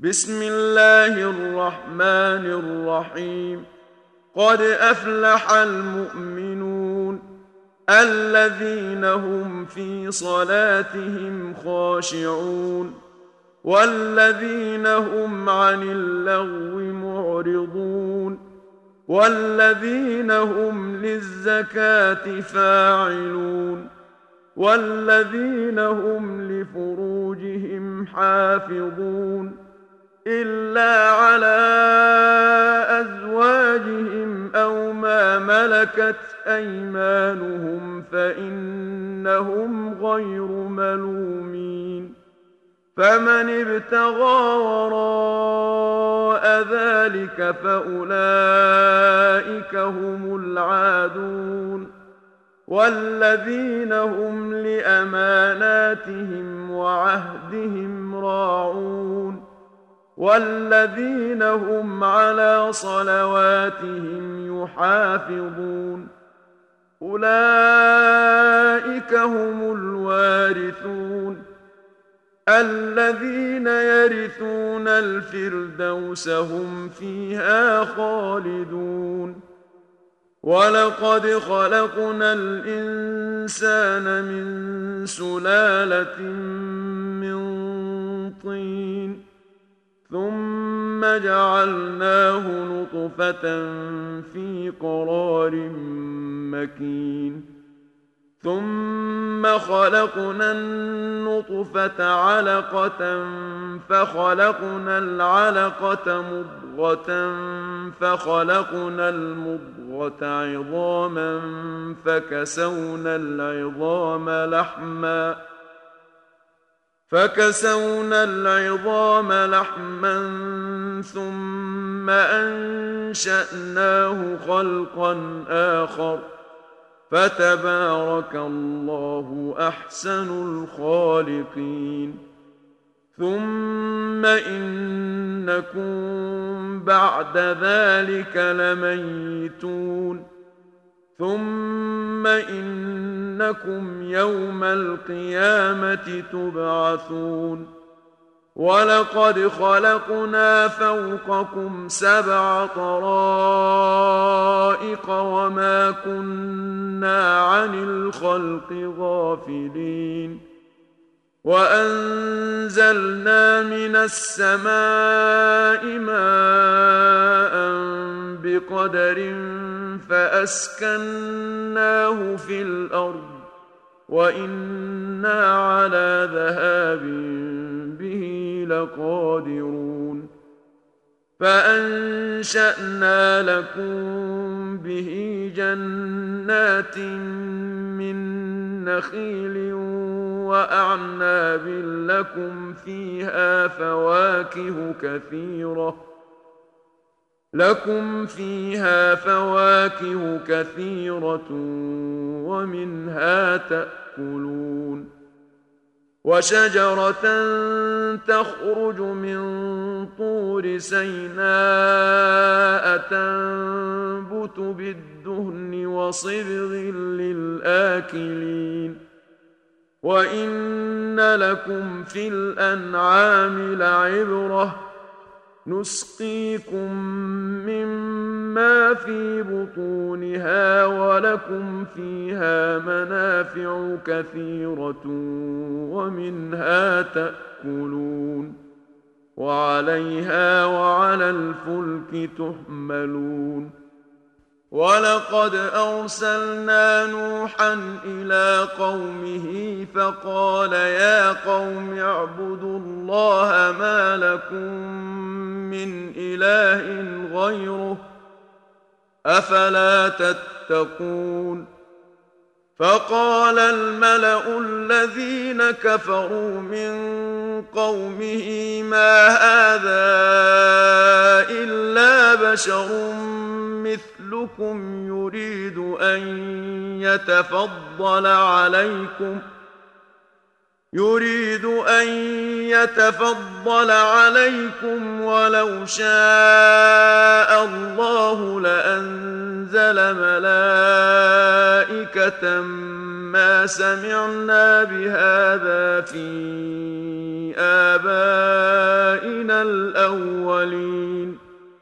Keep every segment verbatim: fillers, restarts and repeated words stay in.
بسم الله الرحمن الرحيم. قد أفلح المؤمنون الذين هم في صلاتهم خاشعون والذين هم عن اللغو معرضون والذين هم للزكاة فاعلون والذين هم لفروجهم حافظون إلا على أزواجهم أو ما ملكت أيمانهم فإنهم غير ملومين. فمن ابتغى وراء ذلك فأولئك هم العادون والذين هم لأماناتهم وعهدهم راعون والذين هم على صلواتهم يحافظون. أولئك هم الوارثون الذين يرثون الفردوس هم فيها خالدون. ولقد خلقنا الإنسان من سلالة من طين ثم جعلناه نطفة في قرار مكين ثم خلقنا النطفة علقة فخلقنا العلقة مضغة فخلقنا المضغة عظاما فكسونا العظام لحما فكسونا العظام لحما ثم أنشأناه خلقا آخر فتبارك الله أحسن الخالقين. ثم إنكم بعد ذلك لميتون ثم إنكم يوم القيامة تبعثون. ولقد خلقنا فوقكم سبع طرائق وما كنا عن الخلق غافلين. وأنزلنا من السماء ماء بقدر فأسكناه في الأرض وإنا على ذهاب به لقادرون. فأنشأنا لكم به جنات من نخيل وأعناب لكم فيها فواكه كثيرة لكم فيها فواكه كثيرة ومنها تأكلون. وشجرة تخرج من طور سيناء تنبت بالدهن وصبغ للآكلين. وإن لكم في الأنعام لعبرة نسقيكم مما في بطونها ولكم فيها منافع كثيرة ومنها تأكلون وعليها وعلى الفلك تحملون. ولقد أرسلنا نوحا إلى قومه فقال يا قوم اعبدوا الله ما لكم من إله غيره أفلا تتقون. فقال الملأ الذين كفروا من قومه ما هذا إلا بشر مثلكم يريد أن يتفضل عليكم يريد أن يتفضل عليكم ولو شاء الله لأنزل ملائكة ما سمعنا بهذا في آبائنا الأولين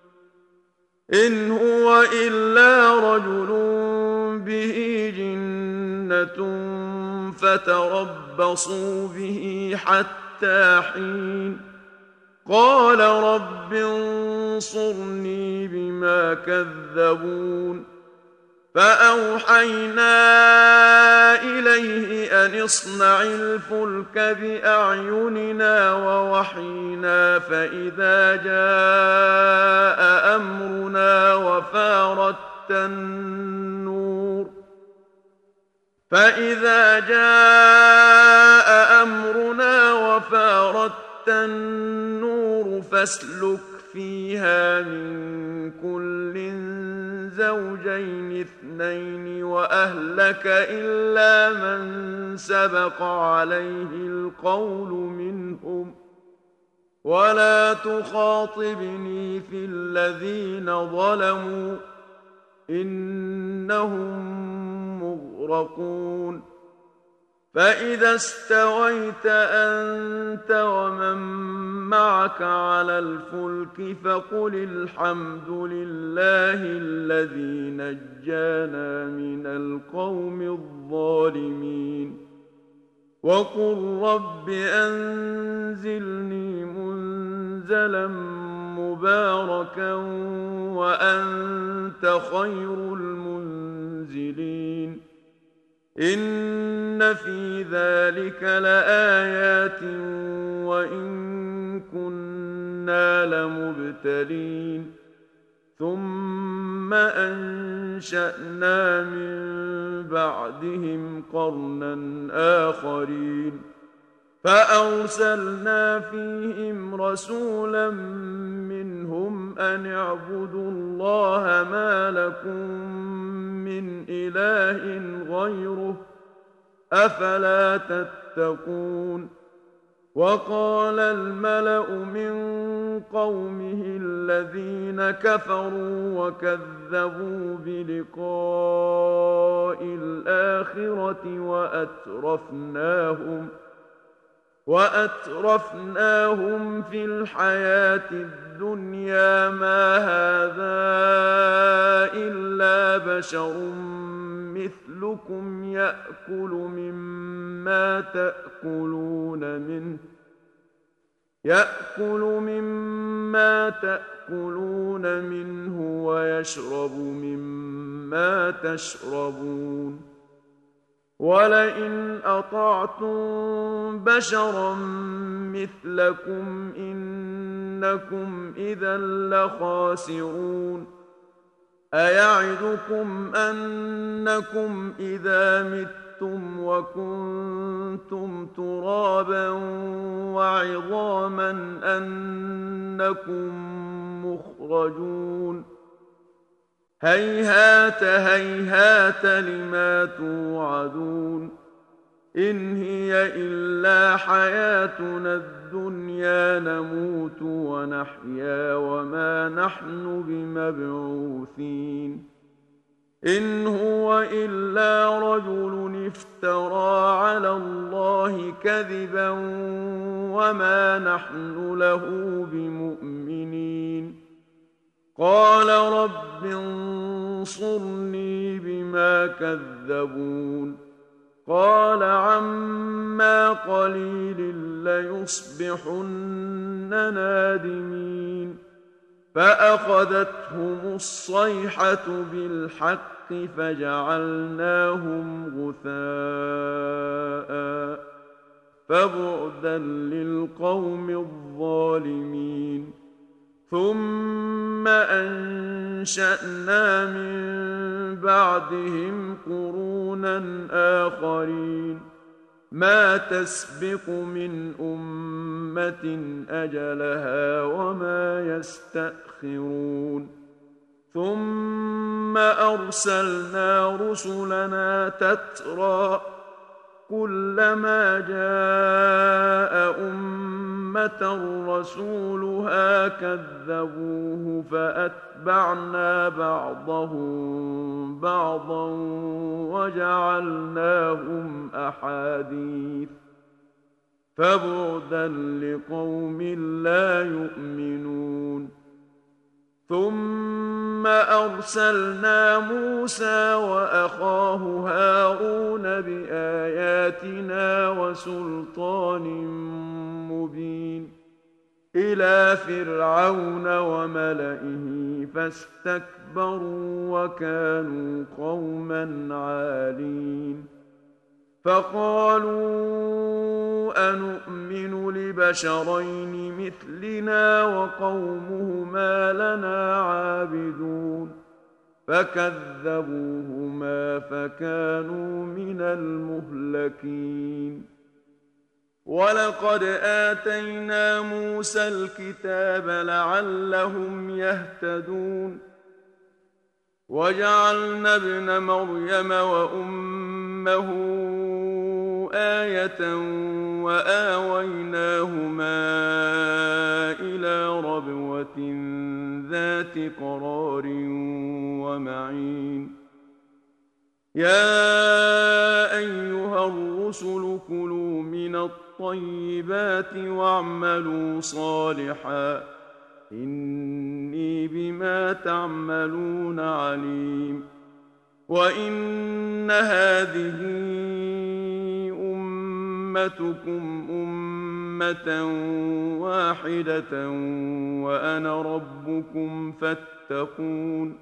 إن هو إلا رجل به جنة فتربصوا به حتى حين قال رب انصرني بما كذبون فأوحينا إليه أن اصنع الفلك بأعيننا ووحينا فإذا جاء أمرنا وفارت النور فإذا جاء أمرنا وفارت النور فاسلك فيها من كل زوجين اثنين وأهلك إلا من سبق عليه القول منهم ولا تخاطبني في الذين ظلموا إنهم مغرقون فإذا استويت أنت ومن معك على الفلك فقل الحمد لله الذي نجانا من القوم الظالمين وقل رب أنزلني منزلا مباركا وأنت خير المنزلين إن في ذلك لآيات وإن كنا لمبتلين ثم أنشأنا من بعدهم قرنا آخرين فأرسلنا فيهم رسولا منهم أن اعبدوا الله ما لكم من إله غيره أفلا تتقون وقال الملأ من قومه الذين كفروا وكذبوا بلقاء الآخرة وأترفناهم وأترفناهم في الحياة الدنيا ما هذا إلا بشر مثلكم يأكل مما تأكلون منه يأكل مما تأكلون منه ويشرب مما تشربون ولئن أطعتم بشرا مثلكم إنكم إذا لخاسرون أيعدكم أنكم إذا متم وكنتم ترابا وعظاما أنكم مخرجون هيهات هيهات لما توعدون إن هي إلا حياتنا الدنيا نموت ونحيا وما نحن بمبعوثين إن هو إلا رجل افترى على الله كذبا وما نحن له بمؤمنين قال رب انصرني بما كذبون قال عما قليل ليصبحن نادمين فأخذتهم الصيحة بالحق فجعلناهم غثاء فبعدا للقوم الظالمين ثم أنشأنا من بعدهم قرونا آخرين ما تسبق من أمة أجلها وما يستأخرون ثم أرسلنا رسلنا تترى كلما جاء أمة رسولها كذبوه فأتبعنا بعضهم بعضا وجعلناهم أحاديث فبعدا لقوم لا يؤمنون ثم أرسلنا موسى وأخاه هارون بآياتنا وسلطان مبين إلى فرعون وملئه فاستكبروا وكانوا قوما عالين فقالوا أنؤمن لبشرين مثلنا وقومهما لنا عابدون فكذبوهما فكانوا من المهلكين ولقد آتينا موسى الكتاب لعلهم يهتدون وجعلنا ابن مريم وأمه آية وآويناهما إلى ربوة ذات قرار ومعين يا أيها الرسل كلوا من الطيبات واعملوا صالحا إني بما تعملون عليم وإن هذه أمتكم أمة واحدة وأنا ربكم فاتقون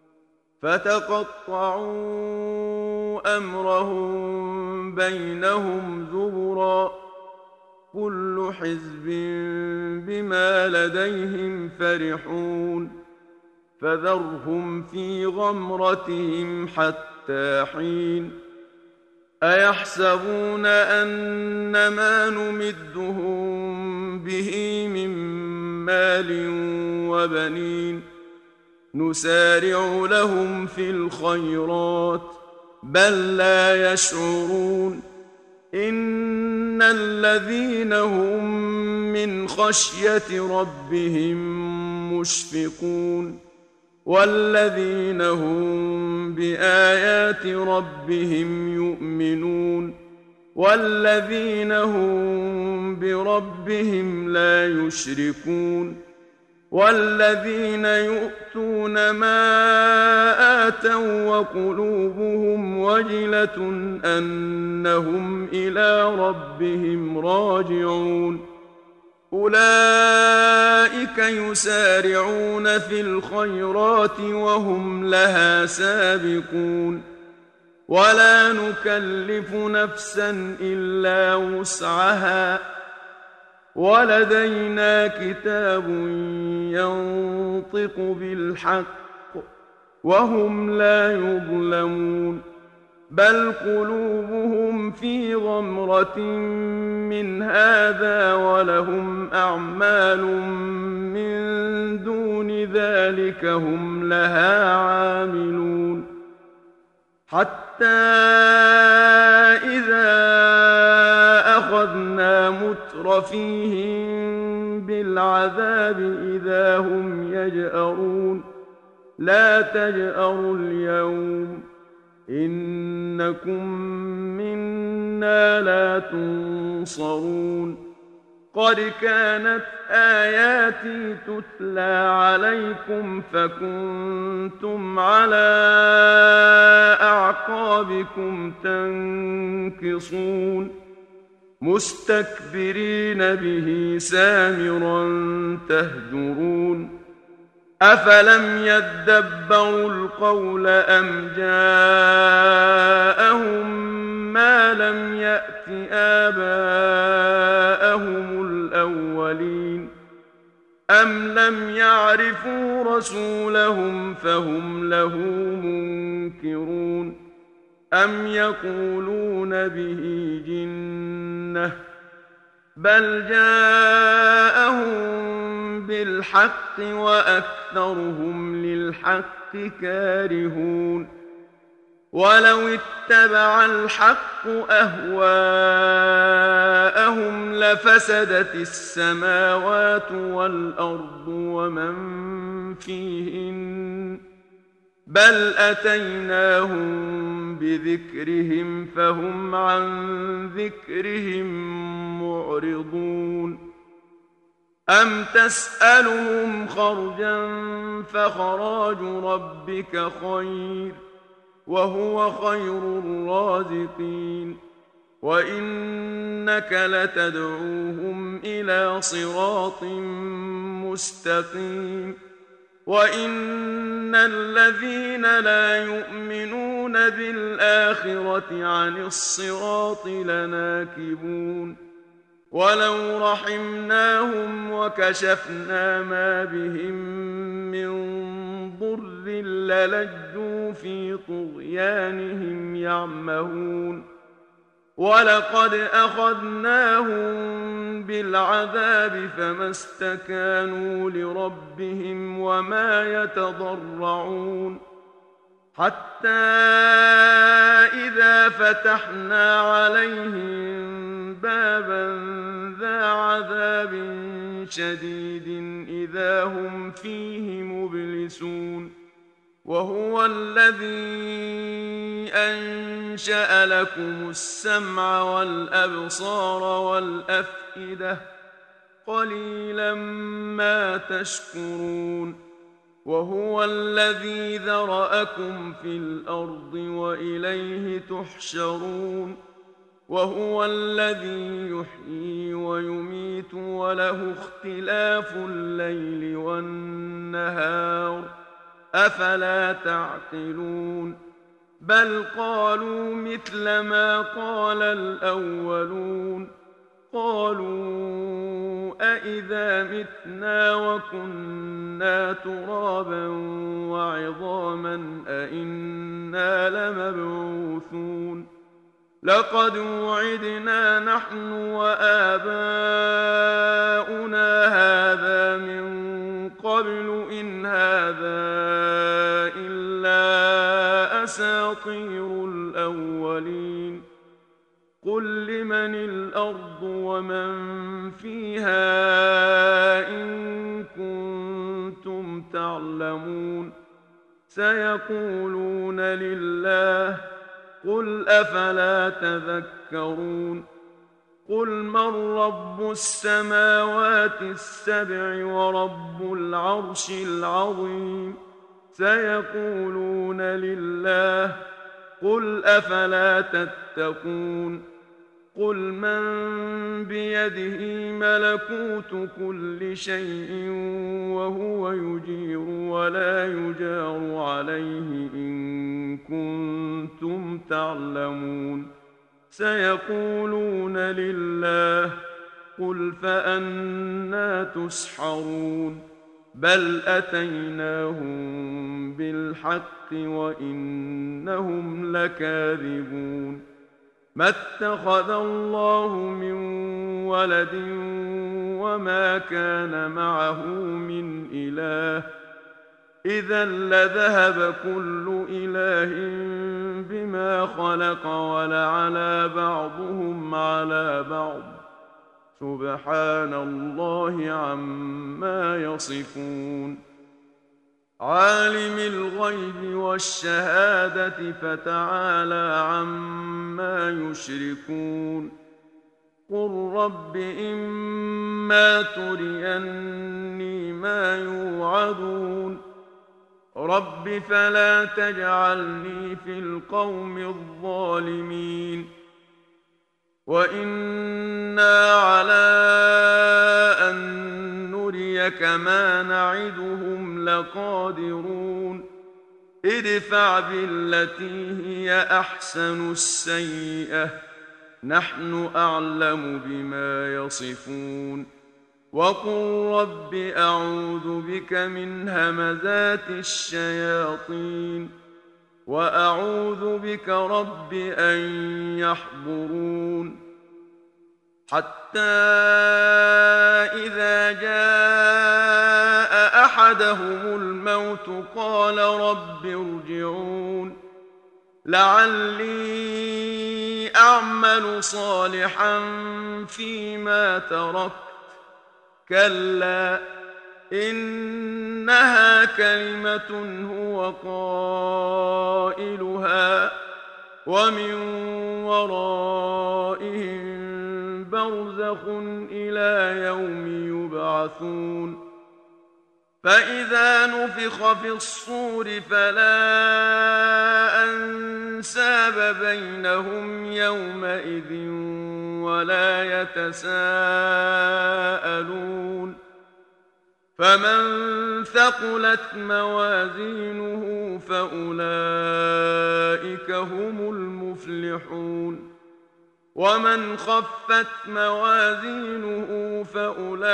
فتقطعوا أمرهم بينهم زبرا كل حزب بما لديهم فرحون فذرهم في غمرتهم حتى حين أيحسبون أن ما نمدهم به من مال وبنين نسارع لهم في الخيرات بل لا يشعرون إن الذين هم من خشية ربهم مشفقون والذين هم بآيات ربهم يؤمنون والذين هم بربهم لا يشركون والذين يؤتون ما آتوا وقلوبهم وجلة أنهم إلى ربهم راجعون أولئك يسارعون في الخيرات وهم لها سابقون ولا نكلف نفسا إلا وسعها ولدينا كتاب ينطق بالحق وهم لا يظلمون بل قلوبهم في غمرة من هذا ولهم أعمال من دون ذلك هم لها عاملون حتى إذا أخذنا مترفيهم بالعذاب إذا هم يجأرون لا تجأروا اليوم إنكم منا لا تنصرون قد كانت آياتي تتلى عليكم فكنتم على أعقابكم تنكصون مستكبرين به سامرا تهجرون أفلم يدبروا القول أم جاءهم ما لم يأت آباءهم الأولين أم لم يعرفوا رسولهم فهم له منكرون أم يقولون به جنة بل جاءهم بالحق وأكثرهم للحق كارهون ولو اتبع الحق أهواءهم لفسدت السماوات والأرض ومن فيهن بل أتيناهم بذكرهم فهم عن ذكرهم معرضون أم تسألهم خرجا فخراج ربك خير وهو خير الرازقين وإنك لتدعوهم إلى صراط مستقيم وإن الذين لا يؤمنون بالآخرة عن الصراط لناكبون ولو رحمناهم وكشفنا ما بهم من ضر للجوا في طغيانهم يعمهون ولقد أخذناهم بالعذاب فما استكانوا لربهم وما يتضرعون حتى إذا فتحنا عليهم بابا ذا عذاب شديد إذا هم فيه مبلسون وهو الذي أنشأ لكم السمع والأبصار والأفئدة قليلا ما تشكرون وهو الذي ذرأكم في الأرض وإليه تحشرون وهو الذي يحيي ويميت وله اختلاف الليل والنهار أفلا تعقلون بل قالوا مثل ما قال الأولون قالوا أإذا متنا وكنا ترابا وعظاما أإنا لمبعوثون لقد وعدنا نحن وآباؤنا هذا من قبل إن هذا إلا أساطير الأولين قل لمن الأرض ومن فيها إن كنتم تعلمون سيقولون لله قل أفلا تذكرون قل من رب السماوات السبع ورب العرش العظيم سيقولون لله قل أفلا تتقون قل من بيده ملكوت كل شيء وهو يجير ولا يجار عليه إن كنتم تعلمون سيقولون لله قل فأنى تسحرون بل أتيناهم بالحق وإنهم لكاذبون ما اتخذ الله من ولد وما كان معه من إله إذا لذهب كل إله بما خلق ولعلى بعضهم على بعض سبحان الله عما يصفون عالم الغيب والشهادة فتعالى عما يشركون قل رب إما تريني ما يوعدون رب فلا تجعلني في القوم الظالمين وإنا على أن نريك ما نعدهم لقادرون ادفع بالتي هي أحسن السيئة نحن أعلم بما يصفون وقل رب أعوذ بك من همزات الشياطين وأعوذ بك رب أن يحضرون حتى إذا جاء أحدهم الموت قال رب ارجعون لعلي أعمل صالحا فيما تركت كلا إنها كلمة هو قائلها ومن ورائهم برزخ إلى يوم يبعثون فإذا نفخ في الصور فلا أنساب بينهم يومئذ ولا يتساءلون فمن ثقلت موازينه فأولئك هم المفلحون ومن خفت موازينه فأولئك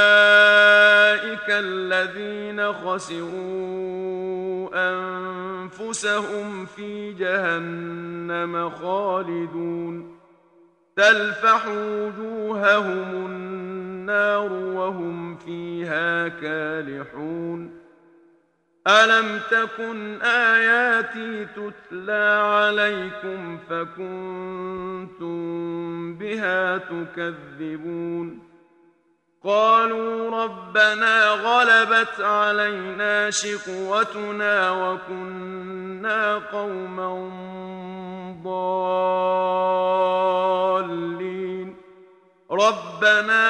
الذين خسروا أنفسهم في جهنم خالدون تلفح وجوههم النار وهم فيها كالحون ألم تكن آياتي تتلى عليكم فكنتم بها تكذبون قالوا ربنا غلبت علينا شقوتنا وكنا قوما ضالين ربنا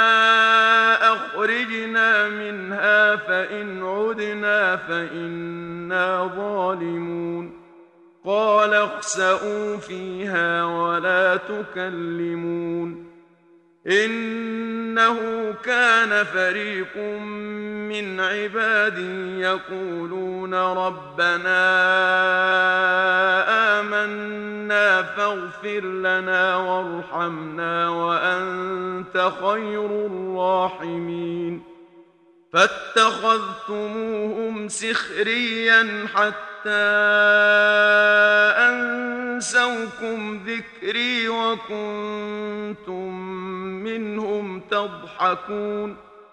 أخرجنا منها فإن عدنا فإنا ظالمون قال اخسئوا فيها ولا تكلمون إنه كان فريق من عبادي يقولون ربنا آمنا فاغفر لنا وارحمنا وأنت خير الراحمين فاتخذتموهم سخريا حتى أنسوكم ذكري وكنتم منهم تضحكون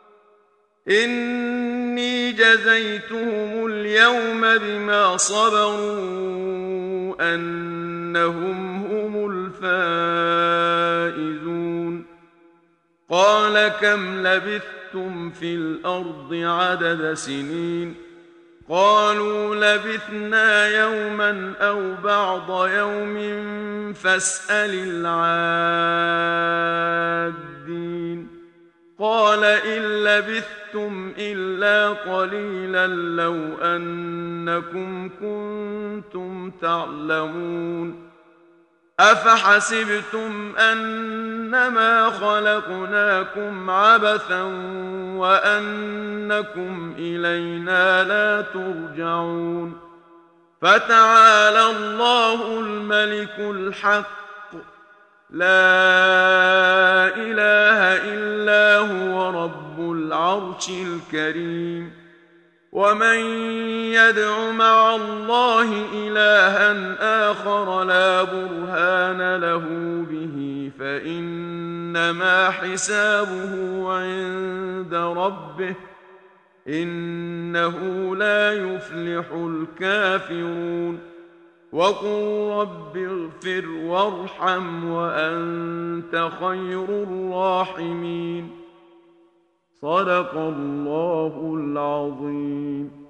إني جزيتهم اليوم بما صبروا أنهم هم الفائزون قال كم لبثتم في الأرض عدد سنين قالوا لبثنا يوما أو بعض يوم فاسأل العادين قال إن لبثتم إلا قليلا لو أنكم كنتم تعلمون أفحسبتم أنما خلقناكم عبثا وأنكم إلينا لا ترجعون فتعالى الله الملك الحق لا إله إلا هو رب العرش الكريم ومن يدع مع الله إلها آخر لا برهان له به فإنما حسابه عند ربه إنه لا يفلح الكافرون وقل رب اغفر وارحم وأنت خير الراحمين صدق الله العظيم.